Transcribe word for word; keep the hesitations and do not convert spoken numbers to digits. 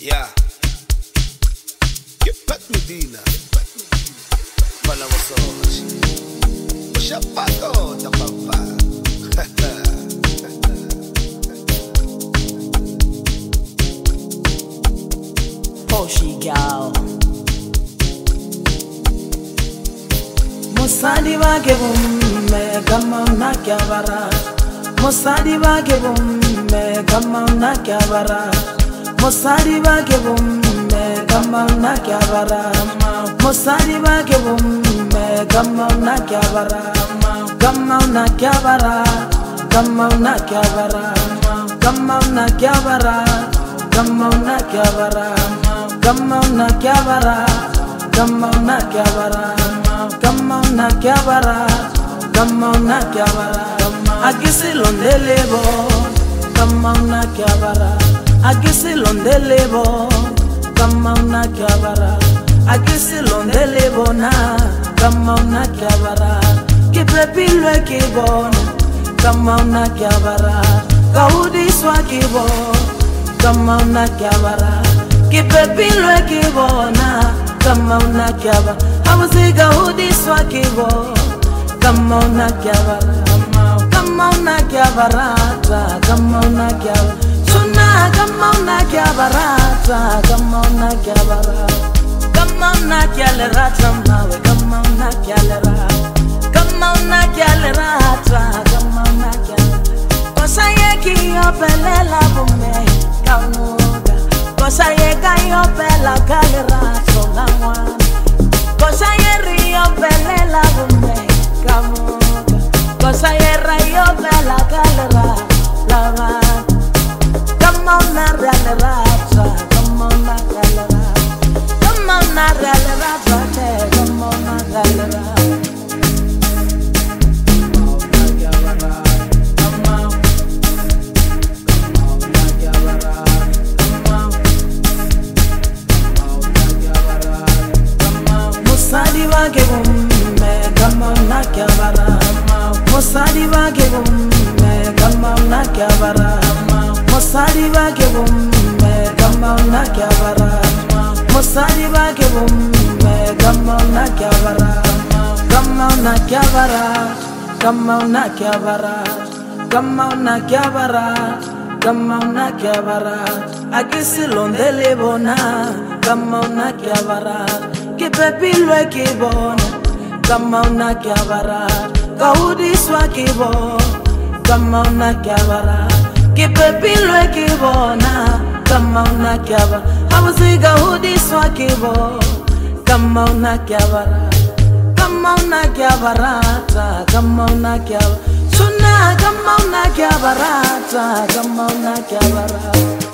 Yeah. Get back Medina. Fala wasoshi. Ushapako tapapa. Poshi gal. Musadi wake bumme kama unakyabara. Musadi wake bumme kama unakyabara. Musadi wake bumme kama unakyabara. Musadi wake bumme kama unakyabara. Kama unakyabara. Kama unakyabara. Kama unakyabara. Kama unakyabara. Kama unakyabara. Kama unakyabara. Kama unakyabara. Kama unakyabara. Agisi londelebo. Kama unakyabara. Agisi londelebo. Kama unakyabara. Agisi londelebo na. Kama unakyabara. Kipepilwe kibona. Kama unakyabara. Kaudi swakibo. Kama unakyabara. Kipepilwe kibona. Kama unakyabara. Hamuziga hudi swakibo. Kama unakyabara. Kama unakyabara. Kama unakyabara. Suna kama unakyabara. Kama unakyabara. Kama unakyalera mawe. Kama unakyalera. Kama unakyalera. Kama unakyalera. Kosa yeki yopelela bume. Kamuga. Kosa yeka yopela kalera. Sola mwana. Kosa yeri yopelela bume. Kamuga. Kosa yera yopela kalera. Lava. Kama unakyalera. Kama unakyalera. Kama unakyalera. Kama unakyalera. Musadi wake bumme kama unakyabara. Musadi wake bumme kama unakyabara. Musadi wake bumme kama unakyabara. Musadi wake bumme kama unakyabara. Kama unakyabara. Kama unakyabara. Kama unakyabara. Kama unakyabara. Agisi londelebo na. Kama unakyabara. Kipepilwe kibona. Kama unakyabara. Kaudi swakibo. Kama unakyabara. Kipepilwe kibona. Kama unakyabara. Hamuziga hudi swakibo. Kama unakyabara. Kama unakyabara. Kama unakyabara. Suna kama unakyabara. Kama unakyabara.